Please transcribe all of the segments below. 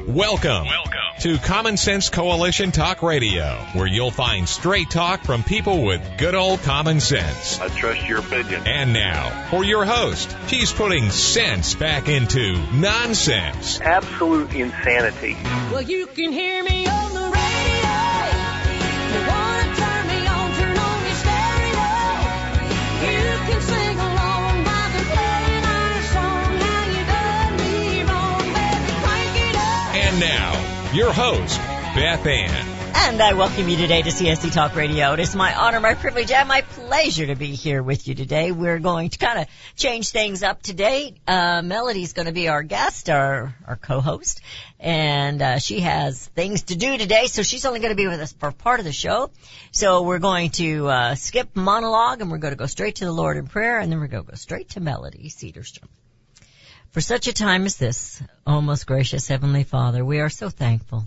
Welcome to Common Sense Coalition Talk Radio, where you'll find straight talk from people with good old common sense. I trust your opinion. And now, for your host, she's putting sense back into nonsense. Absolute insanity. Well, you can hear me on the radio. You want to turn me on your stereo. You can sing along while they're playing our song. How you done me wrong, baby, crank it up. And now, your host, Beth Ann. And I welcome you today to CSC Talk Radio. It is my honor, my privilege, and my pleasure to be here with you today. We're going to kind of change things up today. Melody's going to be our guest, our co-host, and she has things to do today, so she's only going to be with us for part of the show. So we're going to skip monologue, and we're going to go straight to the Lord in prayer, and then we're going to go straight to Melody Cedarstrom. For such a time as this, oh most gracious Heavenly Father, we are so thankful.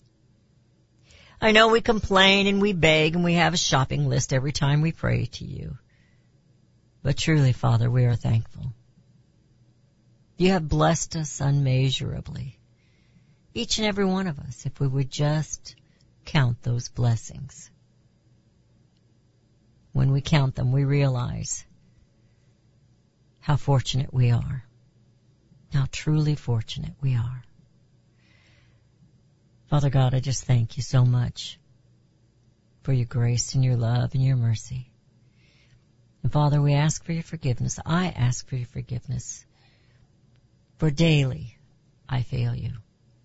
I know we complain and we beg and we have a shopping list every time we pray to you. But truly, Father, we are thankful. You have blessed us unmeasurably. Each and every one of us, if we would just count those blessings. When we count them, we realize how fortunate we are. How truly fortunate we are. Father God, I just thank you so much for your grace and your love and your mercy. And Father, we ask for your forgiveness. I ask for your forgiveness. For daily I fail you.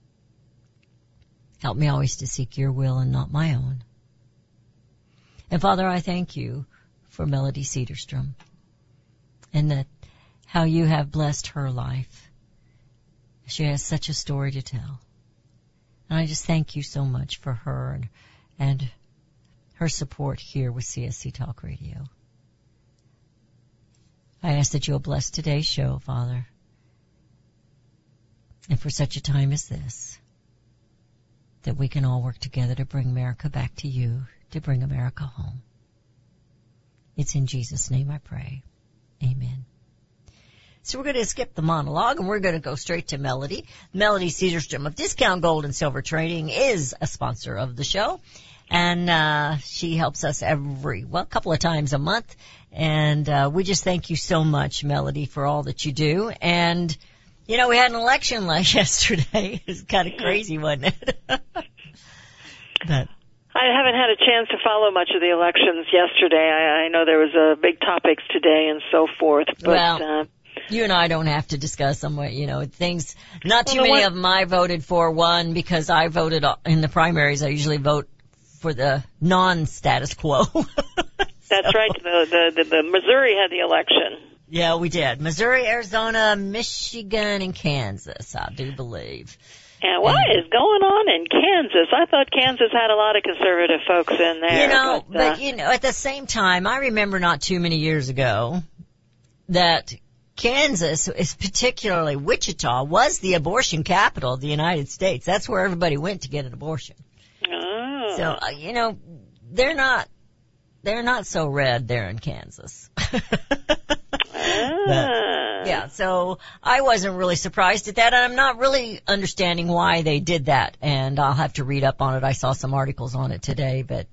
Help me always to seek your will and not my own. And Father, I thank you for Melody Cedarstrom and that how you have blessed her life. She has such a story to tell. And I just thank you so much for her and her support here with CSC Talk Radio. I ask that you'll bless today's show, Father. And for such a time as this, that we can all work together to bring America back to you, to bring America home. It's in Jesus' name I pray. Amen. So we're going to skip the monologue and we're going to go straight to Melody. Melody Cedarstrom of Discount Gold and Silver Trading is a sponsor of the show. And she helps us a couple of times a month. And we just thank you so much, Melody, for all that you do. And, you know, we had an election yesterday. It was kind of crazy, wasn't it? But I haven't had a chance to follow much of the elections yesterday. I know there was big topics today and so forth. But, you and I don't have to discuss them, things. Not too many of them I voted for. One, because I voted in the primaries. I usually vote for the non-status quo. That's right. The Missouri had the election. Yeah, we did. Missouri, Arizona, Michigan, and Kansas, I do believe. And what is going on in Kansas? I thought Kansas had a lot of conservative folks in there. But at the same time, I remember not too many years ago that Kansas, is particularly Wichita, was the abortion capital of the United States. That's where everybody went to get an abortion. Oh. So, they're not so red there in Kansas. But, so I wasn't really surprised at that, and I'm not really understanding why they did that, and I'll have to read up on it. I saw some articles on it today, but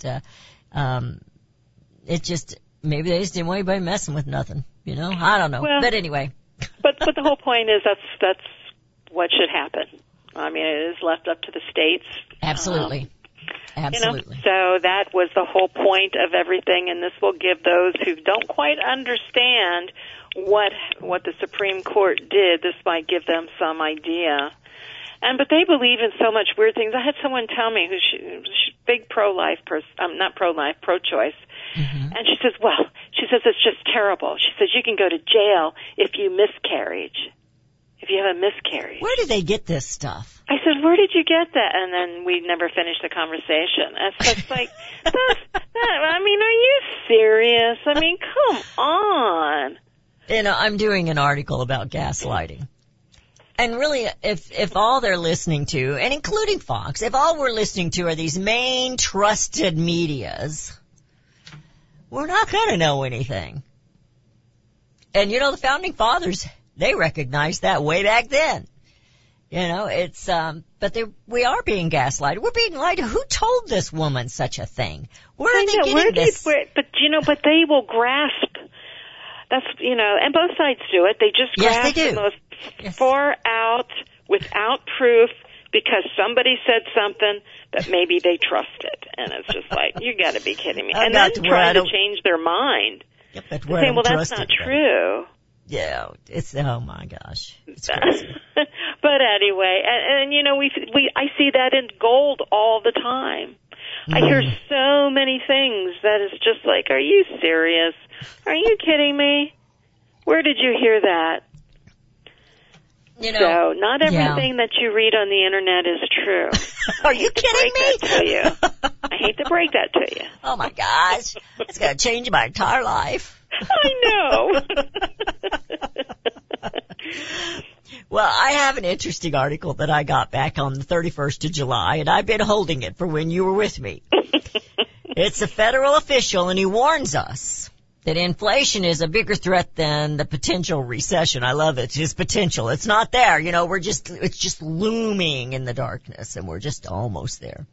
maybe they just didn't want anybody messing with nothing. I don't know. Well, but anyway. but the whole point is that's what should happen. I mean, it is left up to the states. Absolutely. Absolutely. So that was the whole point of everything, and this will give those who don't quite understand what the Supreme Court did, this might give them some idea. But they believe in so much weird things. I had someone tell me who's big pro-life person, not pro-life, pro-choice. Mm-hmm. And she says it's just terrible. She says you can go to jail if you have a miscarriage. Where do they get this stuff? I said, where did you get that? And then we never finished the conversation. It's like, I mean, are you serious? I mean, come on. I'm doing an article about gaslighting. And really, if all they're listening to, and including Fox, if all we're listening to are these main trusted medias, we're not going to know anything. And the Founding Fathers, they recognized that way back then. You know, it's, but we are being gaslighted. We're being lied to. Who told this woman such a thing? Where are they getting this? But they will grasp. That's, and both sides do it. They just Yes, grasp they do. the most Yes. far out, without proof, because somebody said something that maybe they trusted. And it's just like, you gotta be kidding me. I And got then to where I trying to don't- change their mind. Yep, but Saying, well, that's not true. Yeah, it's, oh my gosh. It's crazy. But anyway, and I see that in gold all the time. I hear so many things that is just like, are you serious? Are you kidding me? Where did you hear that? So not everything that you read on the internet is true. Are you kidding me? I hate to break that to you. Oh my gosh. It's going to change my entire life. I know. Well, I have an interesting article that I got back on the 31st of July, and I've been holding it for when you were with me. It's a federal official, and he warns us that inflation is a bigger threat than the potential recession. I love it. It's potential. It's not there. It's just looming in the darkness, and we're just almost there.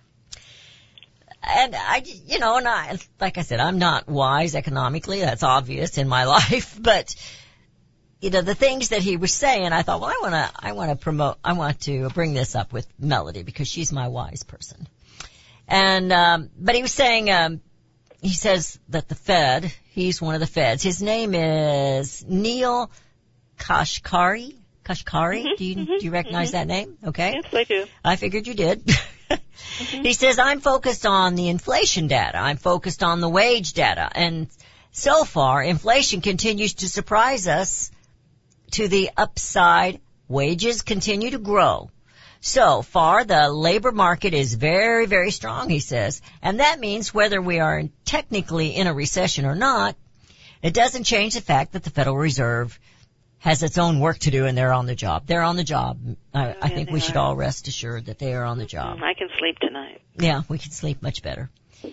And like I said, I'm not wise economically. That's obvious in my life, but the things that he was saying, I thought, well, I want to bring this up with Melody because she's my wise person. And, but he was saying, he says that the Fed, he's one of the Feds. His name is Neil Kashkari. Kashkari? Do you recognize that name? Okay. Yes, I do. I figured you did. He says, I'm focused on the inflation data. I'm focused on the wage data. And so far, inflation continues to surprise us to the upside. Wages continue to grow. So far, the labor market is very, very strong, he says. And that means whether we are technically in a recession or not, it doesn't change the fact that the Federal Reserve has its own work to do, and they're on the job. They're on the job. I think we should all rest assured that they are on the job. I can sleep tonight. Yeah, we can sleep much better.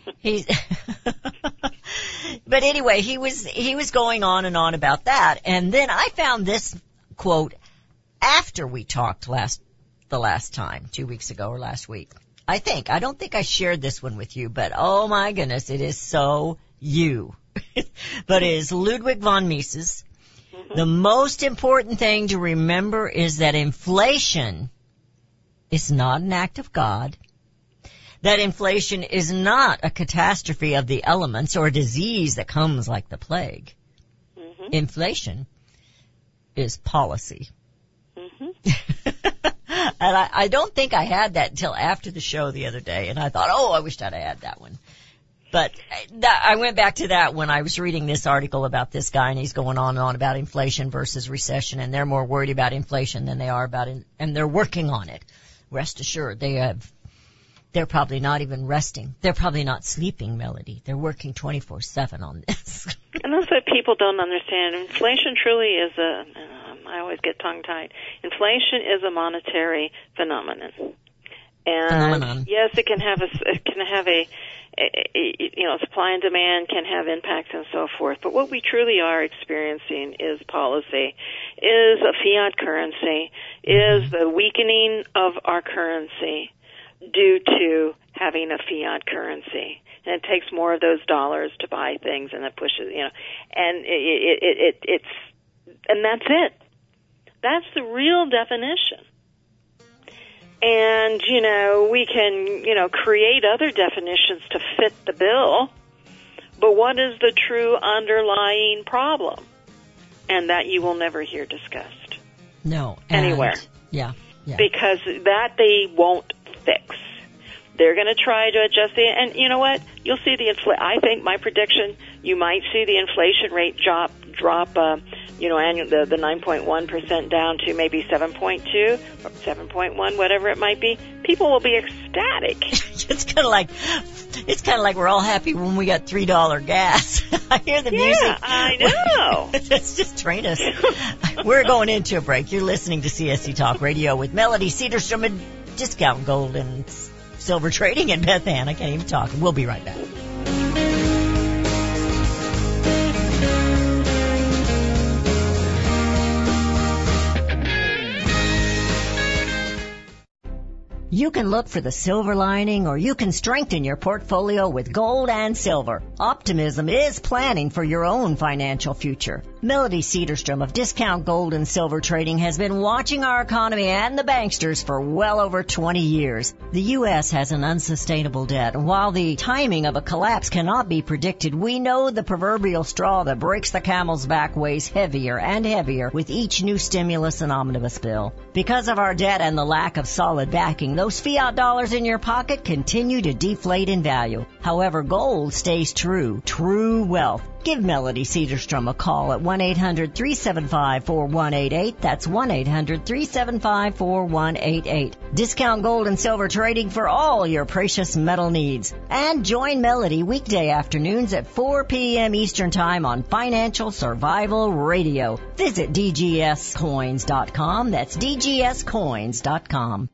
But anyway, he was going on and on about that, and then I found this quote after we talked the last time, 2 weeks ago or last week. I don't think I shared this one with you, but oh my goodness, it is so you. But it is Ludwig von Mises. The most important thing to remember is that inflation is not an act of God, that inflation is not a catastrophe of the elements or a disease that comes like the plague. Mm-hmm. Inflation is policy. Mm-hmm. And I don't think I had that until after the show the other day, and I thought, I wished I'd had that one. But I went back to that when I was reading this article about this guy, and he's going on and on about inflation versus recession, and they're more worried about inflation than they are about it, and they're working on it. Rest assured, they're probably not even resting. They're probably not sleeping, Melody. They're working 24/7 on this. And that's what people don't understand. Inflation truly is I always get tongue-tied. Inflation is a monetary phenomenon. And yes, it can have a supply and demand can have impacts and so forth. But what we truly are experiencing is policy, is a fiat currency, is the weakening of our currency due to having a fiat currency. And it takes more of those dollars to buy things, and it pushes, and and that's it. That's the real definition. And, we can, create other definitions to fit the bill, but what is the true underlying problem? And that you will never hear discussed. No. Anywhere. Yeah. Because that they won't fix. They're going to try to adjust and you know what? You'll see I think my prediction, you might see the inflation rate drop, annual, the 9.1% down to maybe 7.2 or 7.1, whatever it might be. People will be ecstatic. It's kind of like we're all happy when we got $3 gas. I hear the music. Yeah, I know. Let's just train us. We're going into a break. You're listening to CSC Talk Radio with Melody Cedarstrom and Discount Gold and Silver Trading and Beth Ann. I can't even talk. We'll be right back. You can look for the silver lining, or you can strengthen your portfolio with gold and silver. Optimism is planning for your own financial future. Melody Cedarstrom of Discount Gold and Silver Trading has been watching our economy and the banksters for well over 20 years. The U.S. has an unsustainable debt, and while the timing of a collapse cannot be predicted, we know the proverbial straw that breaks the camel's back weighs heavier and heavier with each new stimulus and omnibus bill. Because of our debt and the lack of solid backing, those fiat dollars in your pocket continue to deflate in value. However, gold stays true. True wealth. Give Melody Cedarstrom a call at 1-800-375-4188. That's 1-800-375-4188. Discount Gold and Silver Trading for all your precious metal needs. And join Melody weekday afternoons at 4 p.m. Eastern Time on Financial Survival Radio. Visit DGScoins.com. That's DGScoins.com.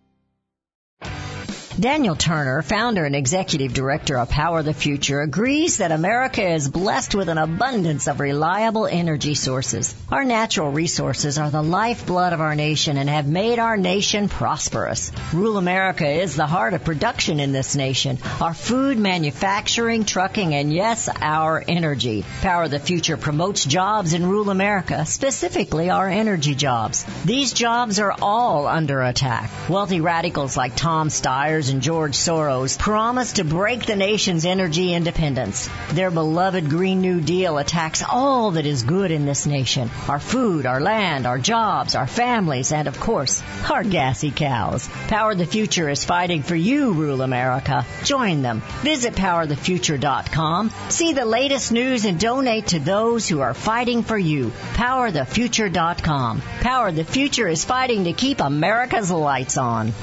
Daniel Turner, founder and executive director of Power the Future, agrees that America is blessed with an abundance of reliable energy sources. Our natural resources are the lifeblood of our nation and have made our nation prosperous. Rural America is the heart of production in this nation. Our food, manufacturing, trucking, and yes, our energy. Power the Future promotes jobs in rural America, specifically our energy jobs. These jobs are all under attack. Wealthy radicals like Tom Stiers and George Soros promise to break the nation's energy independence. Their beloved Green New Deal attacks all that is good in this nation. Our food, our land, our jobs, our families, and of course, our gassy cows. Power the Future is fighting for you, rural America. Join them. Visit PowerTheFuture.com. See the latest news and donate to those who are fighting for you. PowerTheFuture.com. Power the Future is fighting to keep America's lights on.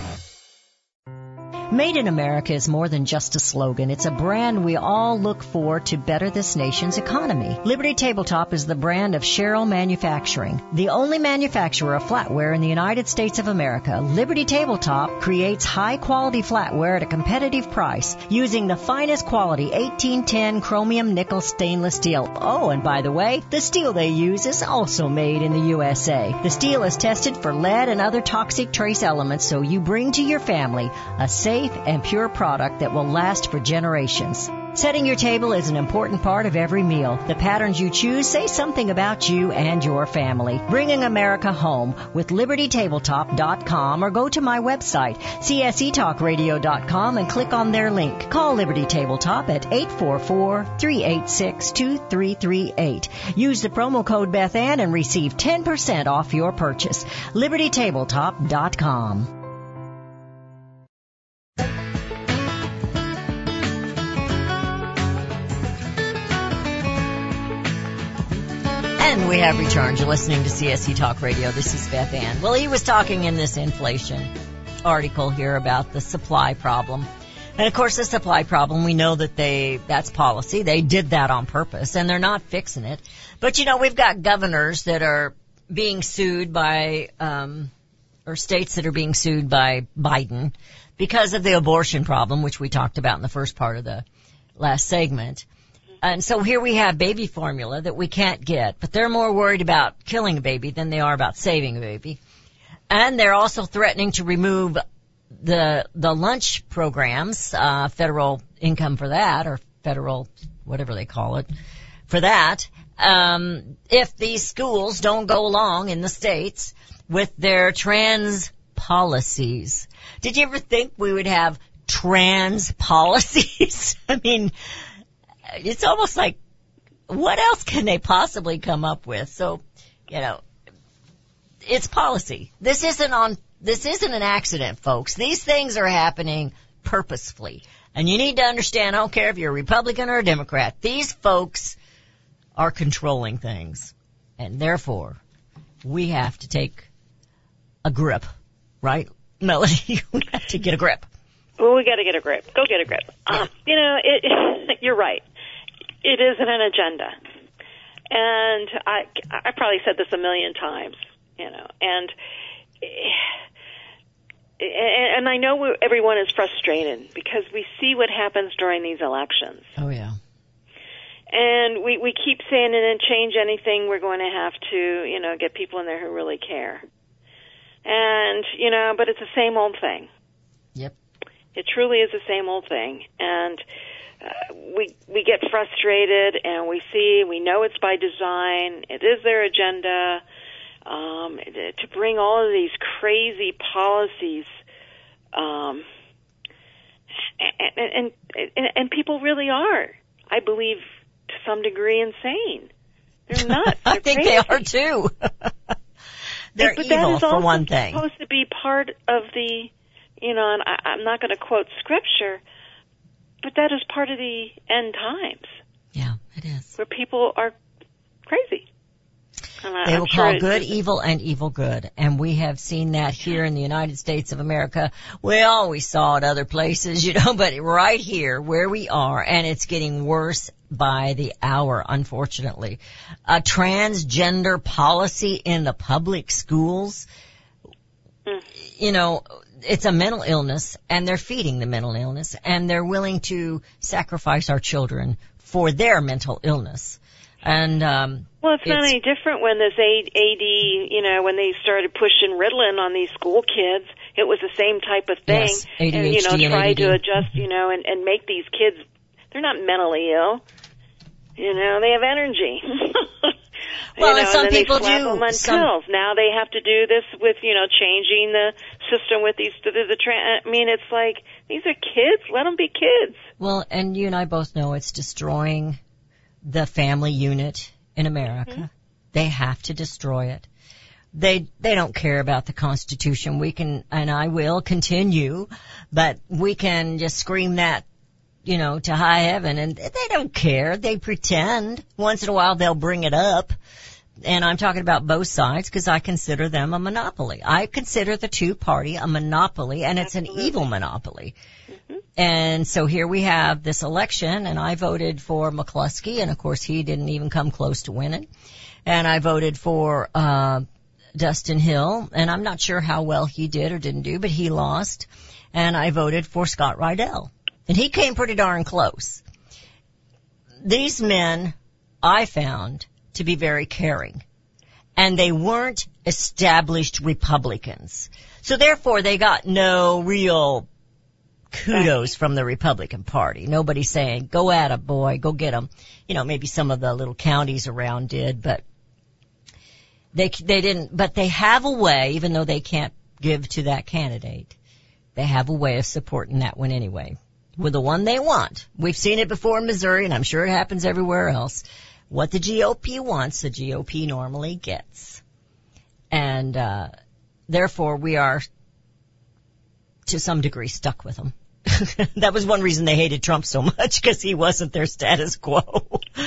Made in America is more than just a slogan. It's a brand we all look for to better this nation's economy. Liberty Tabletop is the brand of Sherrill Manufacturing. The only manufacturer of flatware in the United States of America, Liberty Tabletop creates high-quality flatware at a competitive price using the finest quality 1810 chromium nickel stainless steel. Oh, and by the way, the steel they use is also made in the USA. The steel is tested for lead and other toxic trace elements, so you bring to your family a safe and pure product that will last for generations. Setting your table is an important part of every meal. The patterns you choose say something about you and your family. Bringing America home with LibertyTabletop.com, or go to my website, CSETalkRadio.com, and click on their link. Call Liberty Tabletop at 844-386-2338. Use the promo code BethAnn and receive 10% off your purchase. LibertyTabletop.com. And we have returned. You're listening to CSC Talk Radio. This is Beth Ann. Well, he was talking in this inflation article here about the supply problem. And of course, the supply problem, we know that that's policy. They did that on purpose, and they're not fixing it. But, you know, we've got governors that are being sued by, or states that are being sued by Biden because of the abortion problem, which we talked about in the first part of the last segment. And so here we have baby formula that we can't get, but they're more worried about killing a baby than they are about saving a baby. And they're also threatening to remove the lunch programs, federal income for that, or federal, whatever they call it, for that, if these schools don't go along in the states with their trans policies. Did you ever think we would have trans policies? I mean, it's almost like, what else can they possibly come up with? So, you know, it's policy. This isn't an accident, folks. These things are happening purposefully. And you need to understand, I don't care if you're a Republican or a Democrat, these folks are controlling things. And therefore, we have to take a grip, right, Melody? We have to get a grip. Well, we got to get a grip. Go get a grip. You know, you're right. It isn't an agenda. And I probably said this a million times, you know, and I know everyone is frustrated because we see what happens during these elections. Oh, yeah. And we keep saying, and to change anything, we're going to have to, you know, get people in there who really care. And, you know, but it's the same old thing. Yep. It truly is the same old thing. And we get frustrated, and we know it's by design. It is their agenda to bring all of these crazy policies, and people really are, I believe, to some degree, insane. They're nuts. I They're think crazy. they are too. They're but evil, that is for also one thing. supposed to be part of the, and I'm not going to quote scripture, but that is part of the end times, Yeah, it is. where people are crazy. And They I'm will sure call it- good evil and evil good. And we have seen that here in the United States of America. We always saw it other places, but right here where we are, and it's getting worse by the hour, unfortunately. A transgender policy in the public schools, it's a mental illness, and they're feeding the mental illness, and they're willing to sacrifice our children for their mental illness. And Well, it's not any different when this AD, when they started pushing Ritalin on these school kids. It was the same type of thing. Yes, and, ADHD and try ADD. to adjust, and make these kids, they're not mentally ill. They have energy. Well, and some then they people slap do. them on pills. Now they have to do this with, changing the system with these, it's like, these are kids. Let them be kids. Well, and you and I both know it's destroying the family unit in America. Mm-hmm. They have to destroy it. They don't care about the Constitution. We can, and I will continue, but we can just scream that, to high heaven, and they don't care. They pretend. Once in a while they'll bring it up. And I'm talking about both sides because I consider them a monopoly. I consider the two-party a monopoly, and it's an evil monopoly. Mm-hmm. And so here we have this election, and I voted for McCluskey, and of course he didn't even come close to winning. And I voted for Dustin Hill, and I'm not sure how well he did or didn't do, but he lost. And I voted for Scott Rydell, and he came pretty darn close. These men, I found to be very caring, and they weren't established Republicans. So therefore they got no real kudos from the Republican Party. Nobody's saying, go at 'em, boy, go get 'em. Maybe some of the little counties around did, but they didn't. But they have a way, even though they can't give to that candidate, they have a way of supporting that one anyway, with the one they want. We've seen it before in Missouri, and I'm sure it happens everywhere else. What the GOP wants, the GOP normally gets. And therefore we are, to some degree, stuck with them. That was one reason they hated Trump so much, because he wasn't their status quo.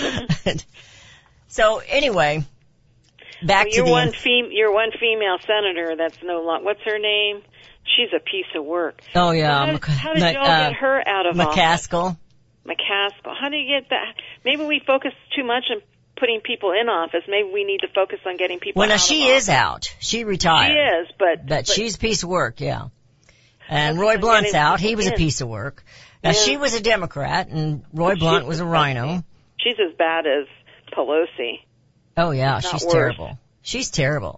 So anyway, back to You're one female senator that's no longer, what's her name? She's a piece of work. Oh yeah, How did y'all get her out of office? McCaskill. McCaskill. How do you get that? Maybe we focus too much on putting people in office. Maybe we need to focus on getting people Well, now out she of office. is out. She retired. She is, but she's a piece of work, yeah. And That's Roy what Blunt's getting out. He people was a in. piece of work. Now, Yeah. she was a Democrat, and Roy Blunt was a rhino. she's as bad as Pelosi. Oh, yeah, Not she's worse. terrible. She's terrible.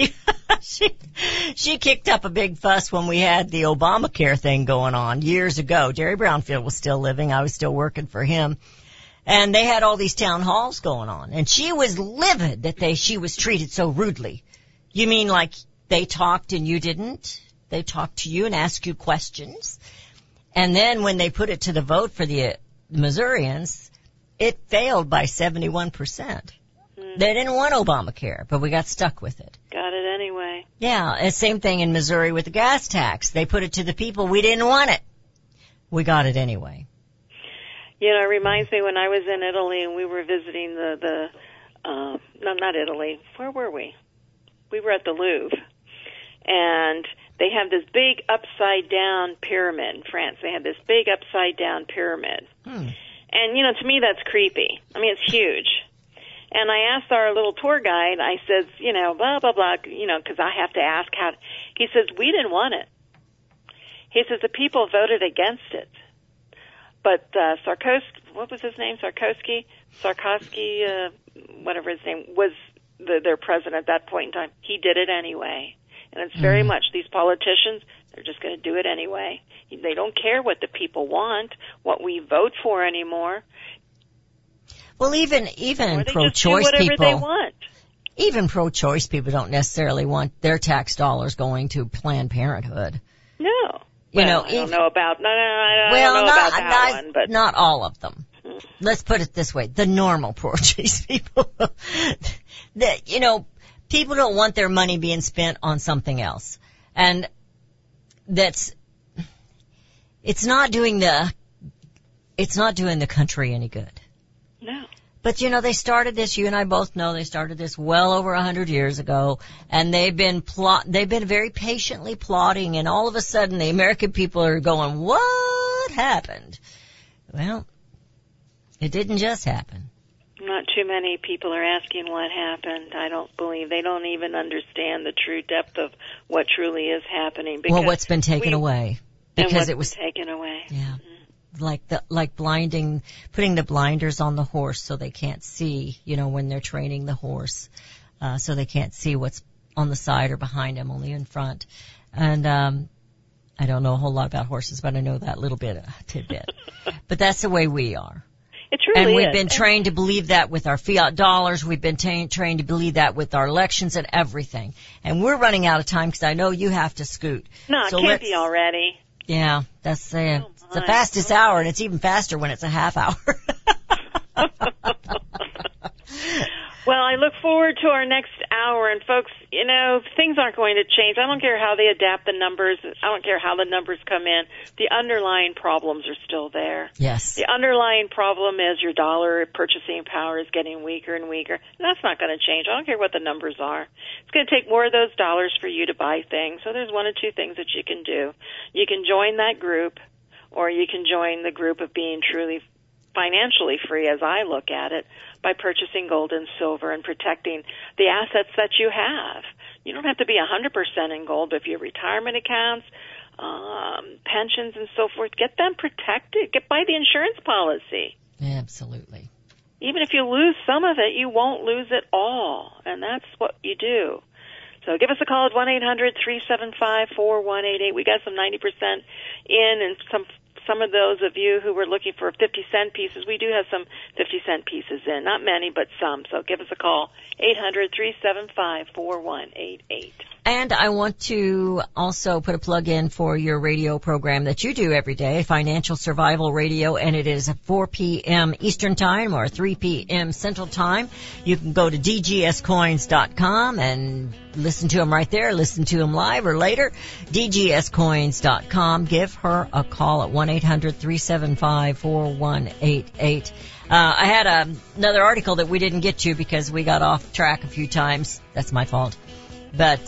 She kicked up a big fuss when we had the Obamacare thing going on years ago. Jerry Brownfield was still living. I was still working for him. And they had all these town halls going on. And she was livid that she was treated so rudely. You mean like they talked and you didn't? They talked to you and asked you questions. And then when they put it to the vote for the Missourians, it failed by 71%. They didn't want Obamacare, but we got stuck with it. Got it anyway. Yeah, and same thing in Missouri with the gas tax. They put it to the people. We didn't want it. We got it anyway. It reminds me when I was in Italy and we were visiting no, not Italy. Where were we? We were at the Louvre. And they have this big upside down pyramid in France. They have this big upside down pyramid. And, to me that's creepy. I mean, it's huge. And I asked our little tour guide, I says, blah, blah, blah, because I have to ask how. He says, we didn't want it. He says, the people voted against it. But what was his name? Sarkozy, whatever his name, was their president at that point in time. He did it anyway. And it's very much these politicians, They're just going to do it anyway. They don't care what the people want, what we vote for anymore. Well, even Or they just do pro-choice whatever people, they want. even pro-choice people don't necessarily want their tax dollars going to Planned Parenthood. No. You Well, know, I don't if- know about, no, I Well, don't know about that one, but not all of them. Let's put it this way: the normal pro-choice people. People don't want their money being spent on something else, and it's not doing the country any good. no. But they started this, you and I both know they started this well over 100 years ago, and they've been very patiently plotting, and all of a sudden the American people are going, what happened? Well, it didn't just happen. Not too many people are asking what happened. I don't believe they don't even understand the true depth of what truly is happening. Well, what's been taken away? And Because what's it was been taken away. Yeah. Like blinding, putting the blinders on the horse so they can't see, when they're training the horse, so they can't see what's on the side or behind them, only in front. And, I don't know a whole lot about horses, but I know that little bit, tidbit. But that's the way we are. It truly And we've is. been trained to believe that with our fiat dollars. We've been trained to believe that with our elections and everything. And we're running out of time because I know you have to scoot. No, it So can't let's- be already. Yeah, that's it's the my. fastest hour, and it's even faster when it's a half hour. Well, I look forward to our next hour, and folks, things aren't going to change. I don't care how they adapt the numbers. I don't care how the numbers come in. The underlying problems are still there. Yes. The underlying problem is your dollar purchasing power is getting weaker and weaker, and that's not going to change. I don't care what the numbers are. It's going to take more of those dollars for you to buy things. So there's one of two things that you can do. You can join that group, or you can join the group of being truly financially free, as I look at it, by purchasing gold and silver and protecting the assets that you have. You don't have to be 100% in gold, but if you have retirement accounts, pensions and so forth, get them protected. Buy the insurance policy. Absolutely. Even if you lose some of it, you won't lose it all, and that's what you do. So give us a call at 1-800-375-4188. We got some 90% in, and some of those of you who were looking for 50-cent pieces, we do have some 50-cent pieces in. Not many, but some. So give us a call, 800-375-4188. And I want to also put a plug in for your radio program that you do every day, Financial Survival Radio, and it is at 4 p.m. Eastern Time or 3 p.m. Central Time. You can go to dgscoins.com and listen to them right there, listen to them live or later, dgscoins.com. Give her a call at 1-800-375-4188. I had another article that we didn't get to because we got off track a few times. That's my fault. But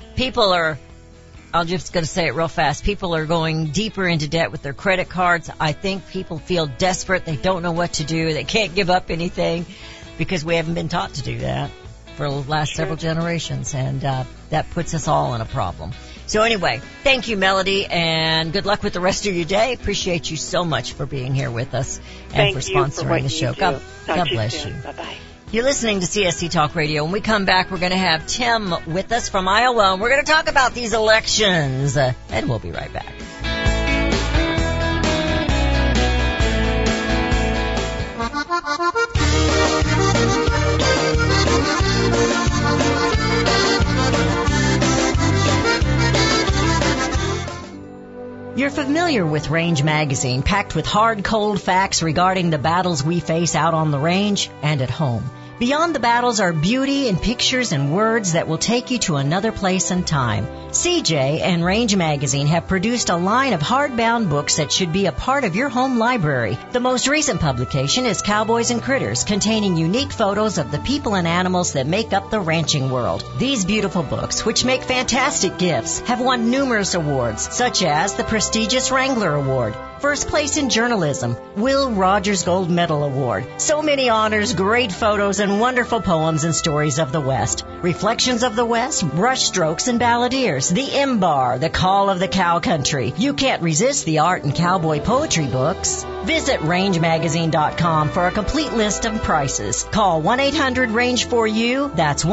I'm just going to say it real fast, people are going deeper into debt with their credit cards. I think people feel desperate. They don't know what to do. They can't give up anything because we haven't been taught to do that for the last several generations, and that puts us all in a problem. So anyway, thank you, Melody, and good luck with the rest of your day. Appreciate you so much for being here with us and for sponsoring the show. God bless you. Bye-bye. You're listening to CSC Talk Radio. When we come back, we're going to have Tim with us from Iowa, and we're going to talk about these elections, and we'll be right back. You're familiar with Range Magazine, packed with hard, cold facts regarding the battles we face out on the range and at home. Beyond the battles are beauty and pictures and words that will take you to another place and time. CJ and Range Magazine have produced a line of hardbound books that should be a part of your home library. The most recent publication is Cowboys and Critters, containing unique photos of the people and animals that make up the ranching world. These beautiful books, which make fantastic gifts, have won numerous awards, such as the prestigious Wrangler Award, First Place in Journalism, Will Rogers Gold Medal Award. So many honors, great photos, and and wonderful poems and stories of the West. Reflections of the West, brushstrokes and balladeers, the Imbar, the Call of the Cow Country. You can't resist the art and cowboy poetry books. Visit rangemagazine.com for a complete list of prices. Call 1-800-RANGE-4U. That's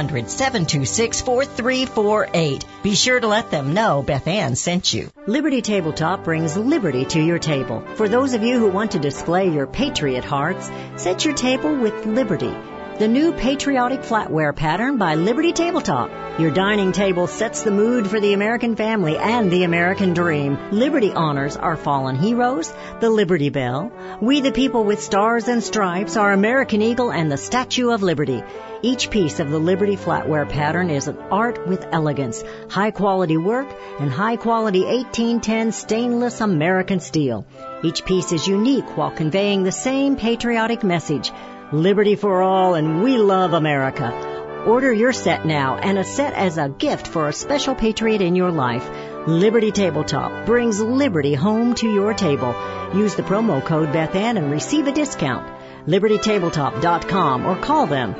1-800-726-4348. Be sure to let them know Beth Ann sent you. Liberty Tabletop brings liberty to your table. For those of you who want to display your patriot hearts, set your table with Liberty, the new patriotic flatware pattern by Liberty Tabletop. Your dining table sets the mood for the American family and the American dream. Liberty honors our fallen heroes, the Liberty Bell, We the People with Stars and Stripes, our American Eagle, and the Statue of Liberty. Each piece of the Liberty flatware pattern is an art with elegance, high-quality work, and high-quality 1810 stainless American steel. Each piece is unique while conveying the same patriotic message. Liberty for all, and we love America. Order your set now, and a set as a gift for a special patriot in your life. Liberty Tabletop brings liberty home to your table. Use the promo code Beth Ann and receive a discount. LibertyTabletop.com or call them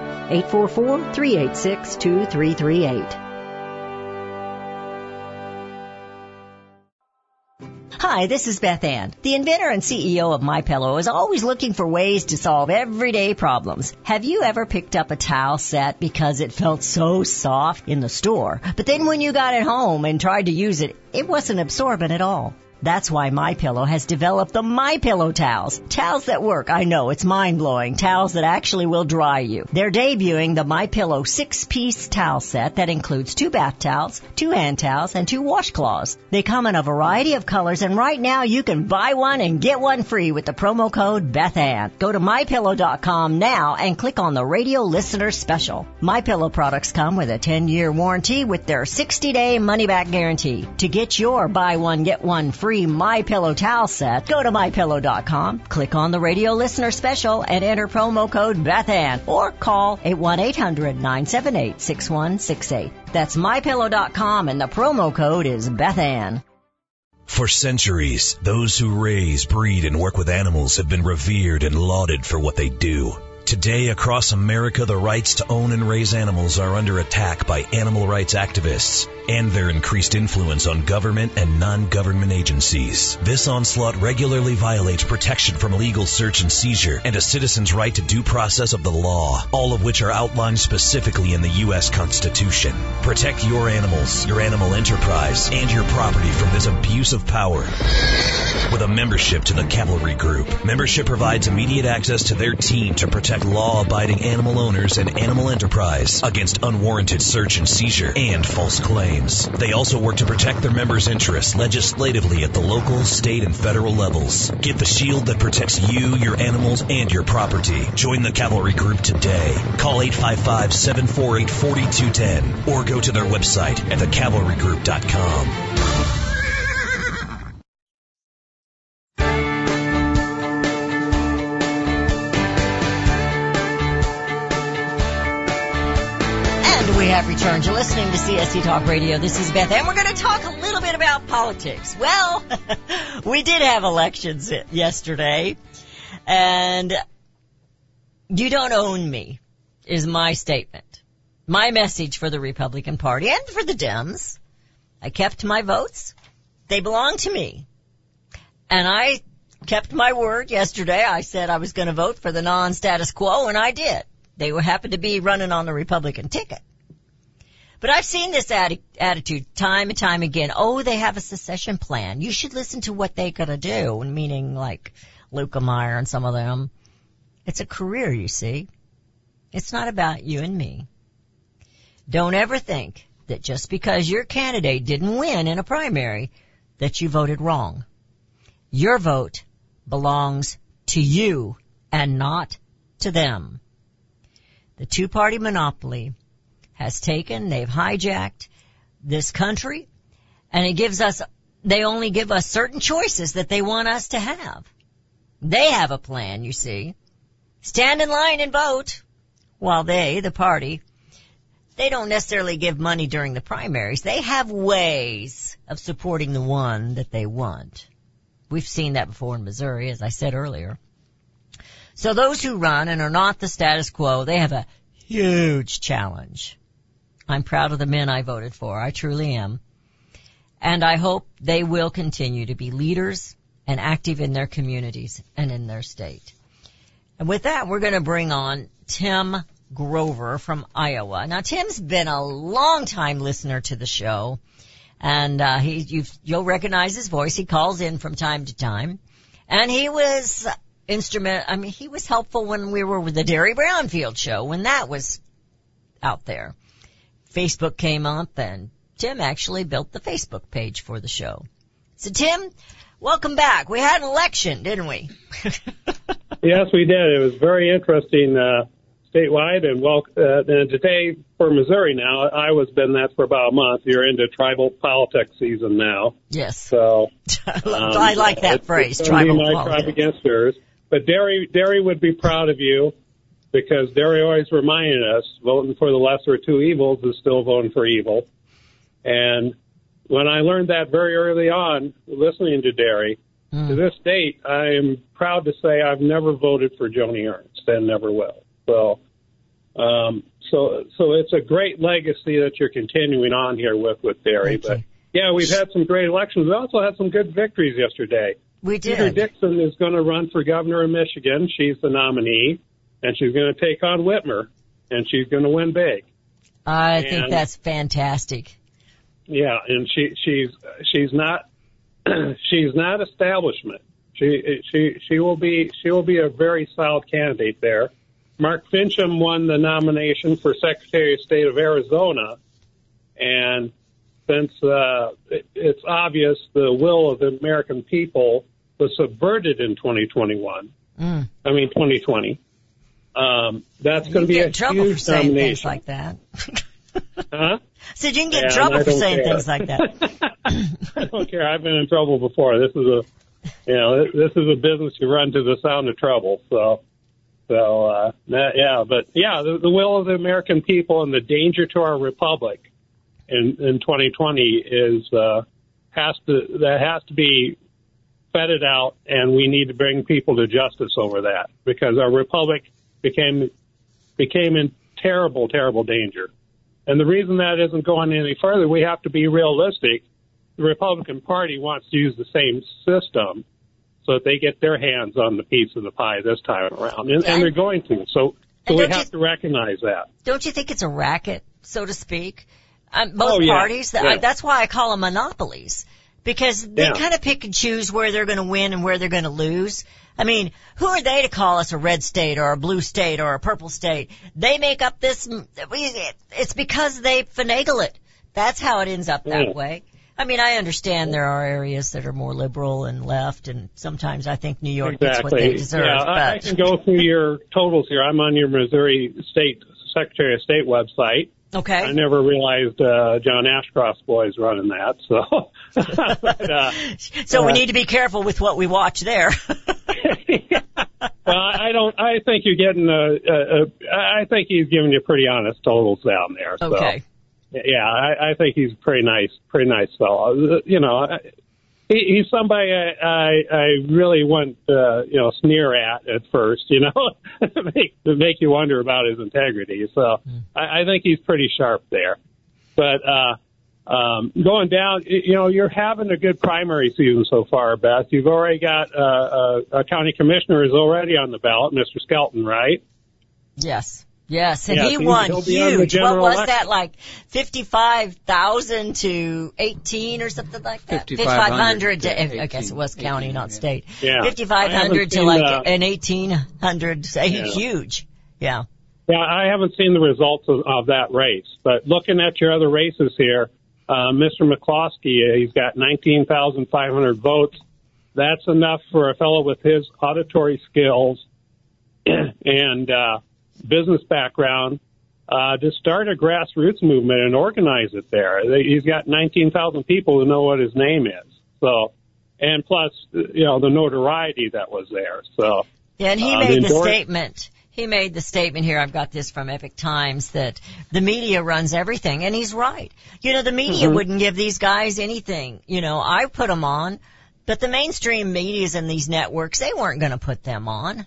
844-386-2338. Hi, this is Beth Ann. The inventor and CEO of MyPillow is always looking for ways to solve everyday problems. Have you ever picked up a towel set because it felt so soft in the store, but then when you got it home and tried to use it, it wasn't absorbent at all? That's why MyPillow has developed the MyPillow towels. Towels that work. I know, it's mind-blowing. Towels that actually will dry you. They're debuting the MyPillow 6-piece towel set that includes 2 bath towels, 2 hand towels, and 2 washcloths. They come in a variety of colors, and right now you can buy one and get one free with the promo code BethAnn. Go to MyPillow.com now and click on the radio listener special. MyPillow products come with a 10-year warranty with their 60-day money-back guarantee. To get your buy one, get one free MyPillow towel set, go to MyPillow.com, click on the radio listener special, and enter promo code BethAnn, or call 1-800-978-6168. That's MyPillow.com, and the promo code is BethAnn. For centuries, those who raise, breed, and work with animals have been revered and lauded for what they do. Today, across America, the rights to own and raise animals are under attack by animal rights activists and their increased influence on government and non-government agencies. This onslaught regularly violates protection from illegal search and seizure and a citizen's right to due process of the law, all of which are outlined specifically in the U.S. Constitution. Protect your animals, your animal enterprise, and your property from this abuse of power. With a membership to the Cavalry Group, membership provides immediate access to their team to protect law-abiding animal owners and animal enterprise against unwarranted search and seizure and false claims. They also work to protect their members' interests legislatively at the local, state, and federal levels. Get the shield that protects you, your animals, and your property. Join the Cavalry Group today. Call 855-748-4210 or go to their website at thecavalrygroup.com. We have returned. You're listening to CST Talk Radio. This is Beth, and we're going to talk a little bit about politics. Well, we did have elections yesterday, and you don't own me, is my statement. My message for the Republican Party and for the Dems. I kept my votes. They belong to me. And I kept my word yesterday. I said I was going to vote for the non-status quo, and I did. They happened to be running on the Republican ticket. But I've seen this attitude time and time again. Oh, they have a secession plan. You should listen to what they're going to do, meaning like Luca Meyer and some of them. It's a career, you see. It's not about you and me. Don't ever think that just because your candidate didn't win in a primary that you voted wrong. Your vote belongs to you and not to them. The two-party monopoly they've hijacked this country, and they only give us certain choices that they want us to have. They have a plan, you see. Stand in line and vote, while the party, they don't necessarily give money during the primaries. They have ways of supporting the one that they want. We've seen that before in Missouri, as I said earlier. So those who run and are not the status quo, they have a huge challenge. I'm proud of the men I voted for. I truly am. And I hope they will continue to be leaders and active in their communities and in their state. And with that, we're going to bring on Tim Grover from Iowa. Now, Tim's been a long-time listener to the show, and you'll recognize his voice. He calls in from time to time, and he was he was helpful when we were with the Derry Brownfield show, when that was out there. Facebook came up, and Tim actually built the Facebook page for the show. So, Tim, welcome back. We had an election, didn't we? Yes, we did. It was very interesting statewide, and today for Missouri now. Iowa's been that for about a month. You're into tribal politics season now. Yes. So I like that phrase, it's tribal my politics. tribe against yours. But Derry would be proud of you, because Derry always reminded us voting for the lesser of two evils is still voting for evil. And when I learned that very early on, listening to Derry, to this date, I am proud to say I've never voted for Joni Ernst and never will. So it's a great legacy that you're continuing on here with Derry. Thank you. Yeah, we've had some great elections. We also had some good victories yesterday. We did. Peter Dixon is going to run for governor of Michigan. She's the nominee, and she's going to take on Whitmer, and she's going to win big. I think that's fantastic. Yeah, and she's not she's not establishment. She will be a very solid candidate there. Mark Fincham won the nomination for Secretary of State of Arizona, and since it's obvious the will of the American people was subverted in 2020. That's going to be a huge saying nomination. things like that. Huh? Said you can get in trouble for saying things like that. I don't care. I've been in trouble before. This is a business you run to the sound of trouble. The will of the American people and the danger to our republic in 2020 has to be vetted out, and we need to bring people to justice over that, because our republic became in terrible, terrible danger. And the reason that isn't going any further, we have to be realistic. The Republican Party wants to use the same system so that they get their hands on the piece of the pie this time around. And they're going to. So we have to recognize that. Don't you think it's a racket, so to speak? Both parties. That's why I call them monopolies. Because they kind of pick and choose where they're going to win and where they're going to lose. I mean, who are they to call us a red state or a blue state or a purple state? They make up this. It's because they finagle it. That's how it ends up that way. I mean, I understand there are areas that are more liberal and left, and sometimes I think New York gets what they deserve. Yeah, I can go through your totals here. I'm on your Missouri State Secretary of State website. Okay. I never realized John Ashcroft's boys running that. So we need to be careful with what we watch there. Well, I think you're getting I think he's giving you pretty honest totals down there. So. Okay. Yeah, I think he's pretty nice fellow. He's somebody I really wouldn't sneer at first, to make you wonder about his integrity. So I think he's pretty sharp there. But going down, you're having a good primary season so far, Beth. You've already got a county commissioner is already on the ballot, Mr. Skelton, right? Yes, and he won huge. What was that, like 55,000 to 18 or something like that? 5,500 I guess it was county, not state. Yeah. 5,500 to like an 1,800. Huge. Yeah. Yeah, I haven't seen the results of that race, but looking at your other races here, Mr. McCloskey, he's got 19,500 votes. That's enough for a fellow with his auditory skills and business background to start a grassroots movement and organize it there. He's got 19,000 people who know what his name is. So, and plus, the notoriety that was there. So, yeah, and he made the statement. He made the statement here. I've got this from Epic Times that the media runs everything, and he's right. The media wouldn't give these guys anything. I put them on, but the mainstream medias and these networks, they weren't going to put them on.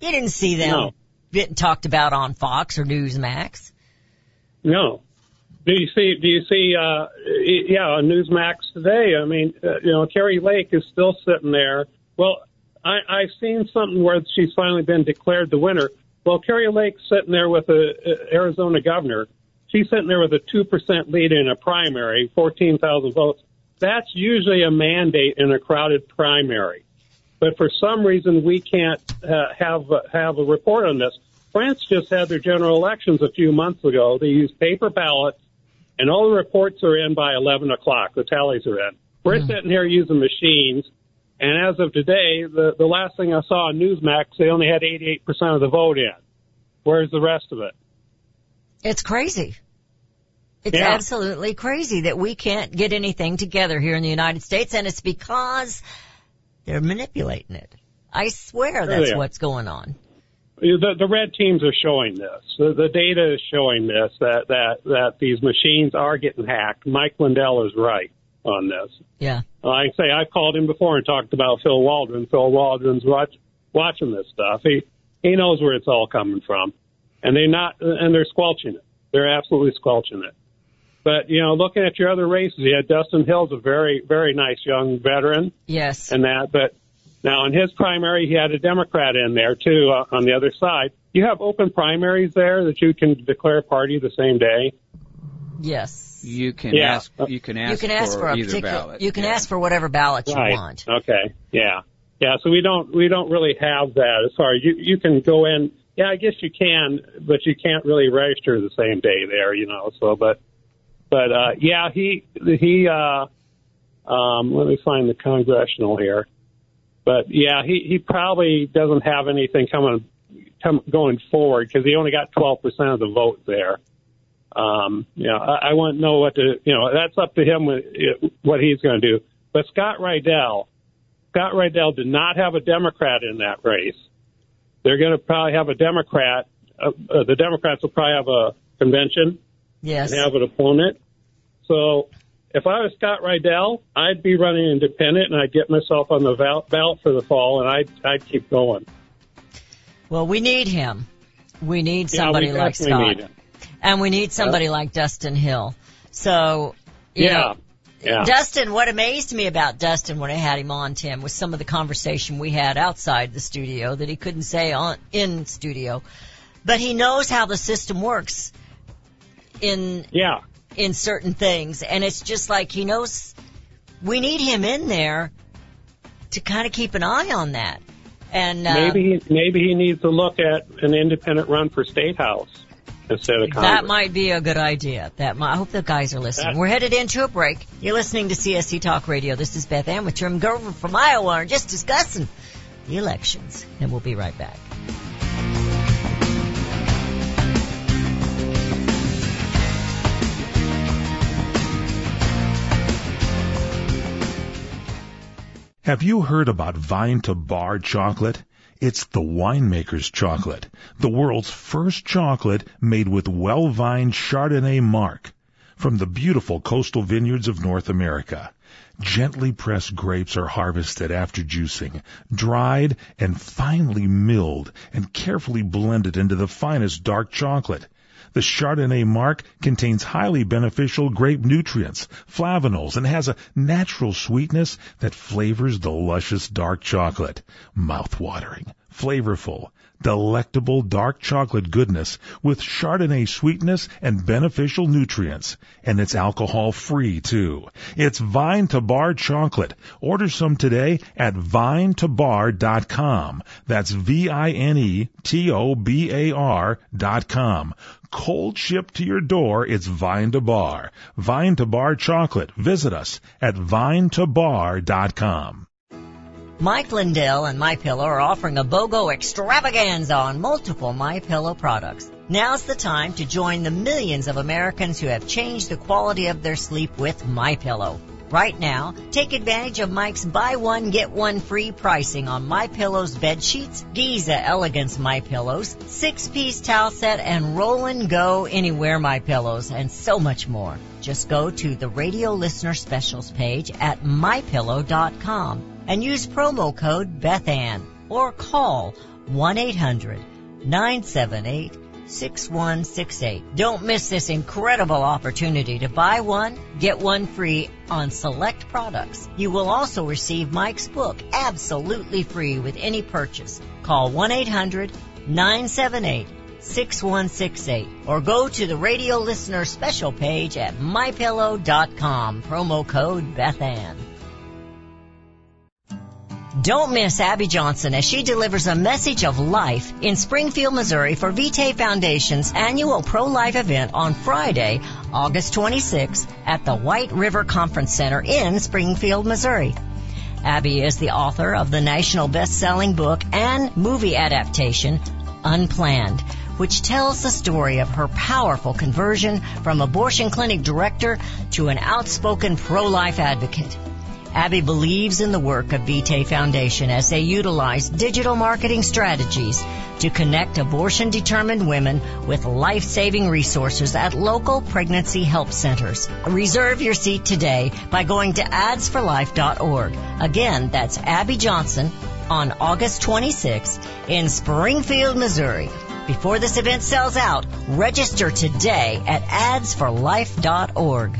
You didn't see them No. getting talked about on Fox or Newsmax. No. Do you see, on Newsmax today, I mean, Carrie Lake is still sitting there. Well, I've seen something where she's finally been declared the winner. Well, Carrie Lake's sitting there with the Arizona governor. She's sitting there with a 2% lead in a primary, 14,000 votes. That's usually a mandate in a crowded primary. But for some reason, we can't have a report on this. France just had their general elections a few months ago. They used paper ballots, and all the reports are in by 11 o'clock. The tallies are in. We're sitting here using machines, and as of today, the last thing I saw on Newsmax, they only had 88% of the vote in. Where's the rest of it? It's crazy. It's Yeah. absolutely crazy that we can't get anything together here in the United States, and it's because they're manipulating it. I swear that's they are. what's going on. The red teams are showing this. The data is showing this, that these machines are getting hacked. Mike Lindell is right on this. Yeah. Like I say, I've called him before and talked about Phil Waldron. Phil Waldron's watching this stuff. He knows where it's all coming from, and they're squelching it. They're absolutely squelching it. But looking at your other races, you had Dustin Hill's a very, very nice young veteran. Yes. And that, but now in his primary, he had a Democrat in there too on the other side. You have open primaries there that you can declare a party the same day. Yes. You can Yeah. ask. You can ask, You can ask for a either particular. ballot. You can Yeah. ask for whatever ballot you Right. want. Okay. Yeah. Yeah. So we don't really have that as far as you can go in. Yeah, I guess you can, but you can't really register the same day there. So but yeah, he let me find the congressional here. But yeah, he probably doesn't have anything going forward because he only got 12% of the vote there. I want to know what that's up to him what he's going to do. But Scott Rydell did not have a Democrat in that race. They're going to probably have a Democrat. The Democrats will probably have a convention Yes. and have an opponent. So if I was Scott Rydell, I'd be running independent and I'd get myself on the ballot for the fall and I'd keep going. Well, we need him. We need somebody we like definitely Scott. need him. And we need somebody like Dustin Hill. So, you know, Yeah. Dustin, what amazed me about Dustin when I had him on, Tim, was some of the conversation we had outside the studio that he couldn't say in studio. But he knows how the system works in certain things. And it's just like he knows we need him in there to kind of keep an eye on that. And maybe he needs to look at an independent run for State House instead of Congress. that might be a good idea. I hope the guys are listening. We're headed into a break. You're listening to CSC Talk Radio. This is Beth Ann with Trim Grover from Iowa. We're just discussing the elections, and we'll be right back. Have you heard about Vine to Bar chocolate? It's the winemaker's chocolate, the world's first chocolate made with well-vined Chardonnay marc from the beautiful coastal vineyards of North America. Gently pressed grapes are harvested after juicing, dried and finely milled and carefully blended into the finest dark chocolate. The Chardonnay marc contains highly beneficial grape nutrients, flavonols, and has a natural sweetness that flavors the luscious dark chocolate. Mouth-watering, flavorful, delectable dark chocolate goodness with Chardonnay sweetness and beneficial nutrients. And it's alcohol-free, too. It's Vine to Bar chocolate. Order some today at vinetobar.com. That's VINETOBAR.com. Cold shipped to your door, it's Vine to Bar. Vine to Bar chocolate. Visit us at vinetobar.com. Mike Lindell and MyPillow are offering a BOGO extravaganza on multiple MyPillow products. Now's the time to join the millions of Americans who have changed the quality of their sleep with MyPillow. Right now, take advantage of Mike's buy one, get one free pricing on MyPillow's bed sheets, Giza Elegance MyPillows, 6-piece towel set, and Roll and Go Anywhere MyPillows, and so much more. Just go to the radio listener specials page at MyPillow.com and use promo code BethAnn or call 1-800-978-6168. Don't miss this incredible opportunity to buy one, get one free on select products. You will also receive Mike's book absolutely free with any purchase. Call 1-800-978-6168 or go to the radio listener special page at mypillow.com. Promo code BethAnn. Don't miss Abby Johnson as she delivers a message of life in Springfield, Missouri for Vitae Foundation's annual pro-life event on Friday, August 26th at the White River Conference Center in Springfield, Missouri. Abby is the author of the national best-selling book and movie adaptation, Unplanned, which tells the story of her powerful conversion from abortion clinic director to an outspoken pro-life advocate. Abby believes in the work of Vitae Foundation as they utilize digital marketing strategies to connect abortion-determined women with life-saving resources at local pregnancy help centers. Reserve your seat today by going to adsforlife.org. Again, that's Abby Johnson on August 26th in Springfield, Missouri. Before this event sells out, register today at adsforlife.org.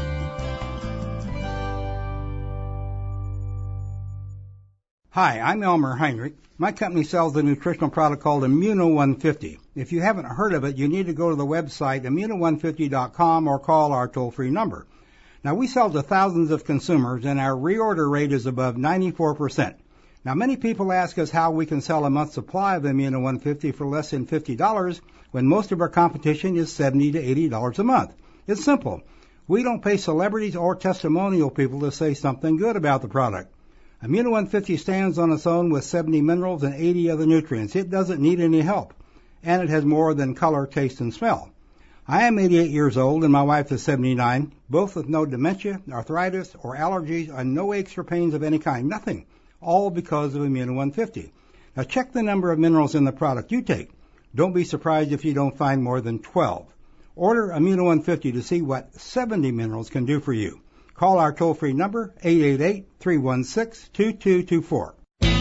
Hi, I'm Elmer Heinrich. My company sells a nutritional product called Immuno 150. If you haven't heard of it, you need to go to the website immuno150.com or call our toll-free number. Now, we sell to thousands of consumers, and our reorder rate is above 94%. Now, many people ask us how we can sell a month's supply of Immuno 150 for less than $50 when most of our competition is $70 to $80 a month. It's simple. We don't pay celebrities or testimonial people to say something good about the product. Immuno 150 stands on its own with 70 minerals and 80 other nutrients. It doesn't need any help, and it has more than color, taste, and smell. I am 88 years old, and my wife is 79, both with no dementia, arthritis, or allergies, and no aches or pains of any kind, nothing, all because of Immuno 150. Now check the number of minerals in the product you take. Don't be surprised if you don't find more than 12. Order Immuno 150 to see what 70 minerals can do for you. Call our toll-free number, 888-316-2224.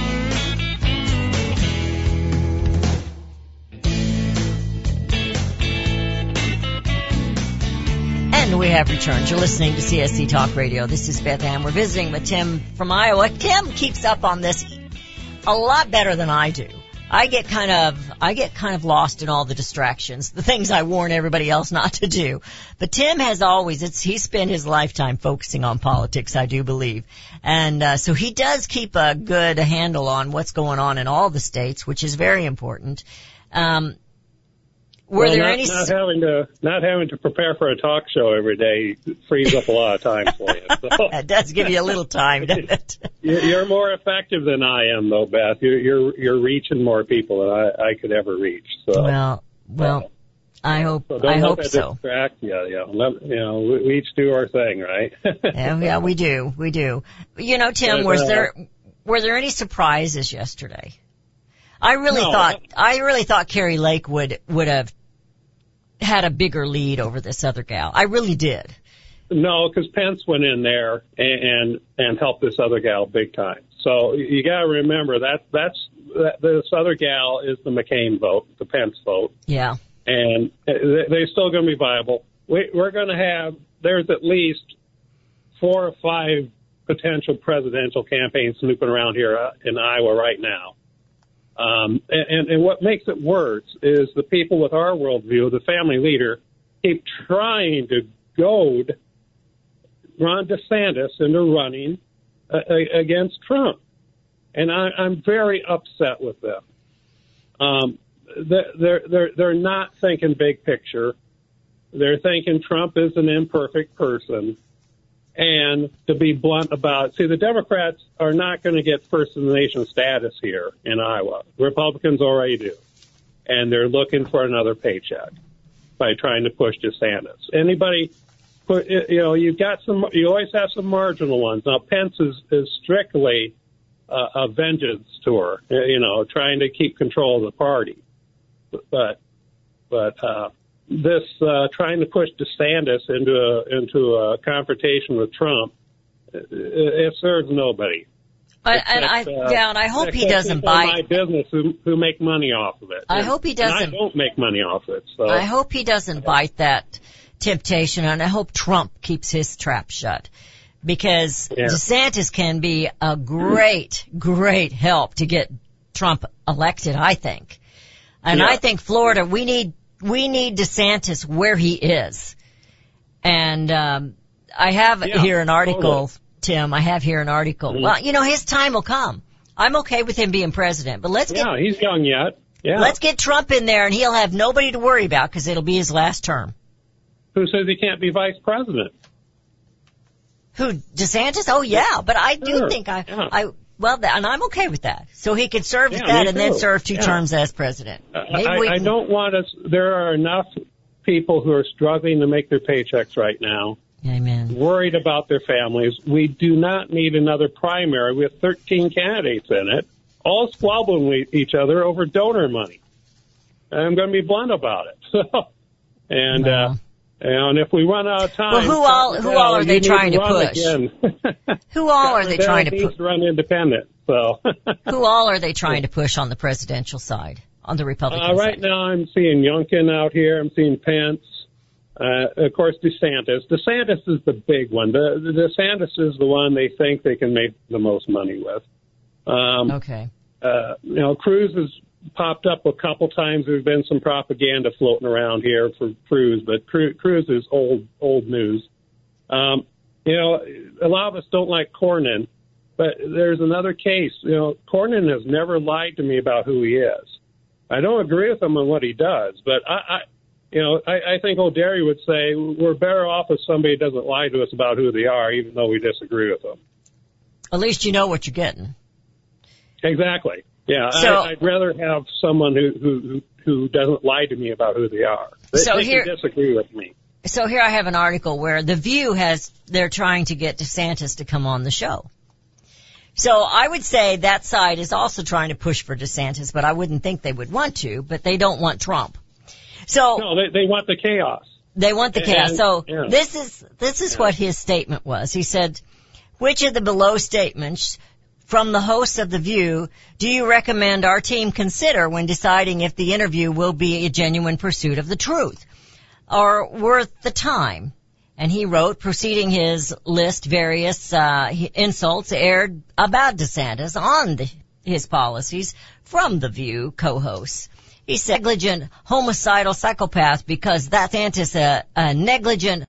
And we have returned. You're listening to CSC Talk Radio. This is Beth Ann. We're visiting with Tim from Iowa. Tim keeps up on this a lot better than I do. I get kind of lost in all the distractions, the things I warn everybody else not to do. But Tim has always, he spent his lifetime focusing on politics, I do believe. And, so he does keep a good handle on what's going on in all the states, which is very important. Not having to prepare for a talk show every day frees up a lot of time for you. So. It does give you a little time, doesn't it? You're more effective than I am, though, Beth. You're reaching more people than I could ever reach. So. Well, I hope so. Distract you. Yeah. We each do our thing, right? yeah, we do. You know, Tim, were there any surprises yesterday? I really thought Carrie Lake would have had a bigger lead over this other gal. I really did. No, because Pence went in there and helped this other gal big time. So you got to remember that this other gal is the McCain vote, the Pence vote. Yeah. And they're still going to be viable. We're going to have, there's at least 4 or 5 potential presidential campaigns snooping around here in Iowa right now. And what makes it worse is the people with our worldview, the family leader, keep trying to goad Ron DeSantis into running against Trump. And I'm very upset with them. They're not thinking big picture. They're thinking Trump is an imperfect person. And to be blunt about it, see, the Democrats are not going to get first in the nation status here in Iowa. Republicans already do. And they're looking for another paycheck by trying to push DeSantis. You always have some marginal ones. Now, Pence is strictly a vengeance tour, trying to keep control of the party. But this trying to push DeSantis into a confrontation with Trump, it serves nobody. And I hope he doesn't people in bite. my business who make money off of it. I hope he doesn't. And I don't make money off of it. So I hope he doesn't bite that temptation, and I hope Trump keeps his trap shut. Because DeSantis can be a great, great help to get Trump elected, I think. And I think Florida, we need DeSantis where he is. And I have here an article, Tim. I have here an article. Well, his time will come. I'm okay with him being president, but let's get... Yeah, he's young yet. Yeah. Let's get Trump in there, and he'll have nobody to worry about because it'll be his last term. Who says he can't be vice president? Who, DeSantis? Oh, yeah, but I do think and I'm okay with that. So he could serve at that and then serve 2 terms as president. I don't want us... There are enough people who are struggling to make their paychecks right now. Amen. Worried about their families. We do not need another primary with 13 candidates in it, all squabbling with each other over donor money. I'm going to be blunt about it. And if we run out of time, well, who all are they trying to push? Who all are they trying to push? Run independent. So who all are they trying to push on the presidential side, on the Republican side? Right now, I'm seeing Youngkin out here. I'm seeing Pence. Of course, DeSantis. DeSantis is the big one. The DeSantis is the one they think they can make the most money with. Okay. Cruz has popped up a couple times. There's been some propaganda floating around here for Cruz, but Cruz is old news. A lot of us don't like Cornyn, but there's another case. Cornyn has never lied to me about who he is. I don't agree with him on what he does, but I think O'Leary would say we're better off if somebody doesn't lie to us about who they are, even though we disagree with them. At least you know what you're getting. Exactly. Yeah, so, I'd rather have someone who doesn't lie to me about who they are. They can disagree with me. So here I have an article where The View they're trying to get DeSantis to come on the show. So I would say that side is also trying to push for DeSantis, but I wouldn't think they would want to, but they don't want Trump. So no, they want the chaos. They want the chaos. So this is what his statement was. He said, which of the below statements from the hosts of The View do you recommend our team consider when deciding if the interview will be a genuine pursuit of the truth or worth the time? And he wrote, proceeding his list, various insults aired about DeSantis on his policies from The View co-hosts. He said, negligent homicidal psychopath because that's a negligent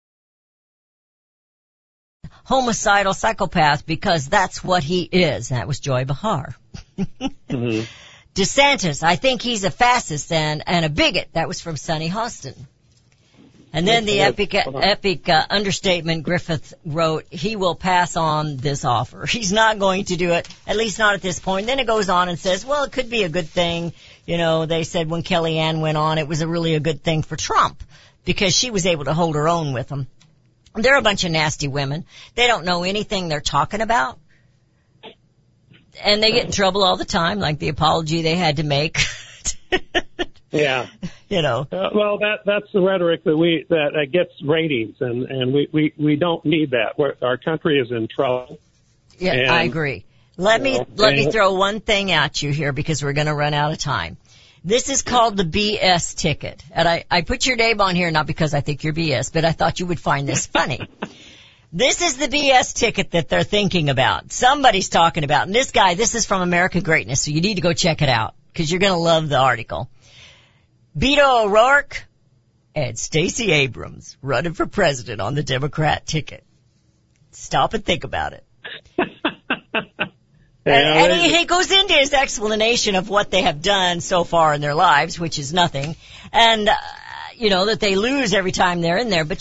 homicidal psychopath because that's what he is. That was Joy Behar. Mm-hmm. DeSantis, I think he's a fascist and a bigot. That was from Sonny Hostin. And then the epic understatement Griffith wrote, he will pass on this offer. He's not going to do it, at least not at this point. Then it goes on and says, well, it could be a good thing. They said when Kellyanne went on, it was a good thing for Trump because she was able to hold her own with him. They're a bunch of nasty women. They don't know anything they're talking about. And they get in trouble all the time, like the apology they had to make. Yeah. Well, that's the rhetoric that gets ratings, and we don't need that. Our country is in trouble. Yeah, and, I agree. Let me throw one thing at you here because we're going to run out of time. This is called the BS ticket. And I put your name on here not because I think you're BS, but I thought you would find this funny. This is the BS ticket that they're thinking about. Somebody's talking about. And this is from American Greatness, so you need to go check it out because you're going to love the article. Beto O'Rourke and Stacey Abrams running for president on the Democrat ticket. Stop and think about it. And he goes into his explanation of what they have done so far in their lives, which is nothing. And, that they lose every time they're in there. But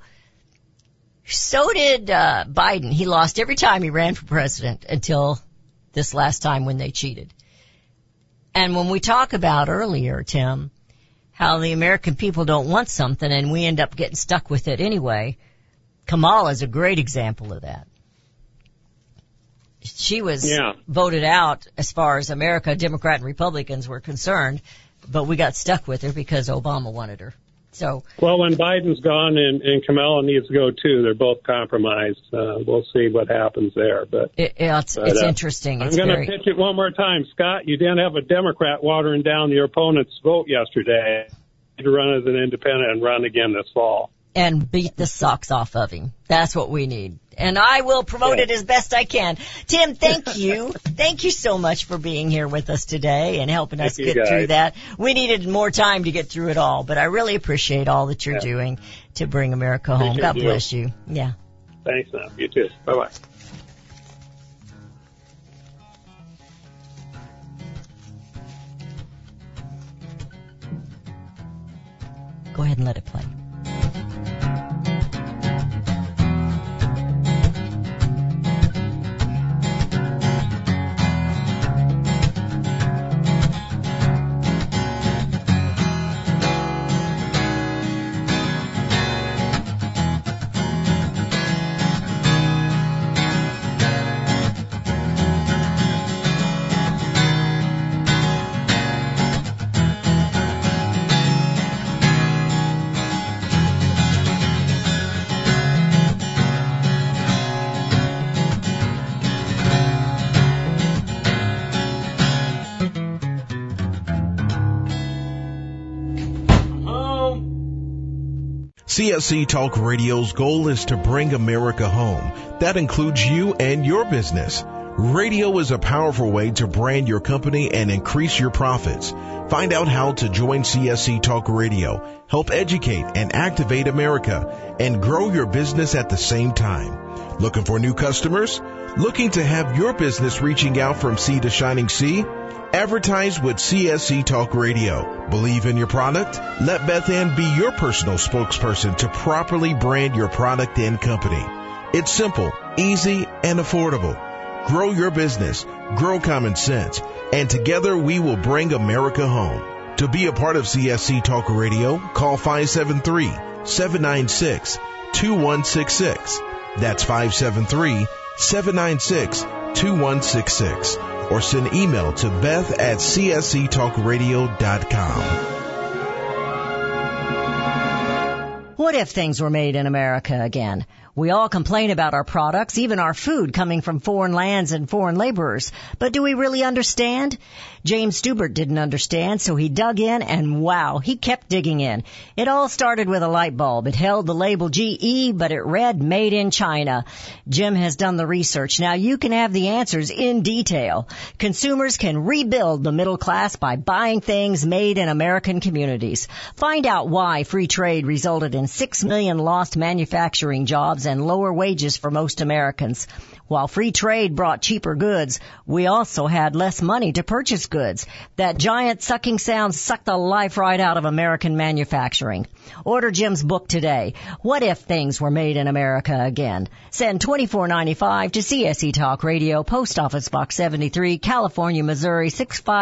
so did Biden. He lost every time he ran for president until this last time when they cheated. And when we talk about earlier, Tim, how the American people don't want something and we end up getting stuck with it anyway, Kamala is a great example of that. She was voted out as far as America, Democrat and Republicans were concerned, but we got stuck with her because Obama wanted her. So, well, when Biden's gone and Kamala needs to go too, they're both compromised. We'll see what happens there. But it's interesting. I'm going to pitch it one more time, Scott. You didn't have a Democrat watering down your opponent's vote yesterday. To run as an independent and run again this fall. And beat the socks off of him. That's what we need. And I will promote it as best I can. Tim, thank you. Thank you so much for being here with us today and helping us get through that. We needed more time to get through it all, but I really appreciate all that you're doing to bring America home. God bless you. Yeah. Thanks, man. You too. Bye-bye. Go ahead and let it play. CSC Talk Radio's goal is to bring America home. That includes you and your business. Radio is a powerful way to brand your company and increase your profits. Find out how to join CSC Talk Radio, help educate and activate America, and grow your business at the same time. Looking for new customers? Looking to have your business reaching out from sea to shining sea? Advertise with CSC Talk Radio. Believe in your product? Let Beth Ann be your personal spokesperson to properly brand your product and company. It's simple, easy, and affordable. Grow your business, grow common sense, and together we will bring America home. To be a part of CSC Talk Radio, call 573-796-2166. That's 573-796-2166. Or send email to beth@csctalkradio.com. What if things were made in America again? We all complain about our products, even our food coming from foreign lands and foreign laborers. But do we really understand? James Stubert didn't understand, so he dug in, and wow, he kept digging in. It all started with a light bulb. It held the label GE, but it read Made in China. Jim has done the research. Now you can have the answers in detail. Consumers can rebuild the middle class by buying things made in American communities. Find out why free trade resulted in 6 million lost manufacturing jobs and lower wages for most Americans. While free trade brought cheaper goods, we also had less money to purchase goods. That giant sucking sound sucked the life right out of American manufacturing. Order Jim's book today, What If Things Were Made in America Again? Send $24.95 to CSC Talk Radio, Post Office Box 73, California, Missouri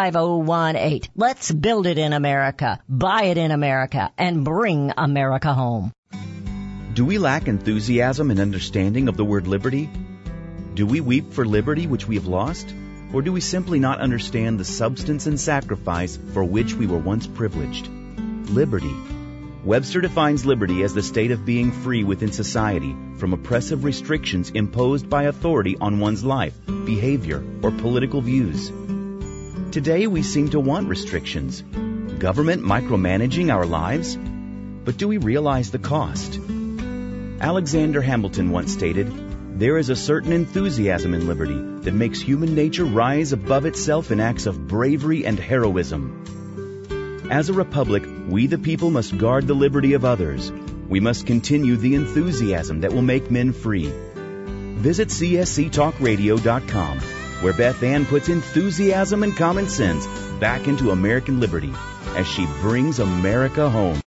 65018. Let's build it in America, buy it in America, and bring America home. Do we lack enthusiasm and understanding of the word liberty? Do we weep for liberty which we have lost? Or do we simply not understand the substance and sacrifice for which we were once privileged? Liberty. Webster defines liberty as the state of being free within society from oppressive restrictions imposed by authority on one's life, behavior, or political views. Today we seem to want restrictions. Government micromanaging our lives? But do we realize the cost? Alexander Hamilton once stated, "There is a certain enthusiasm in liberty that makes human nature rise above itself in acts of bravery and heroism." As a republic, we the people must guard the liberty of others. We must continue the enthusiasm that will make men free. Visit csctalkradio.com, where Beth Ann puts enthusiasm and common sense back into American liberty as she brings America home.